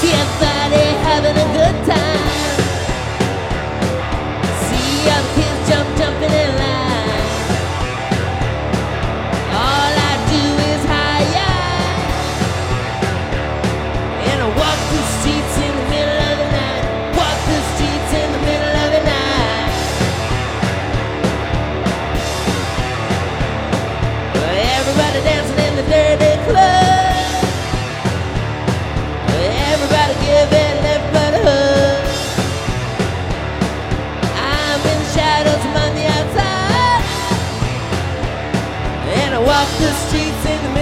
See everybody having a good time. See all the kids jumping in line. All I do is high and I walk the streets in the middle of the night. Walk the streets in the middle of the night. Everybody dancing in the dirty club. Everybody giving everybody a hug. I'm in the shadows, I'm on the outside, and I walk the streets in the middle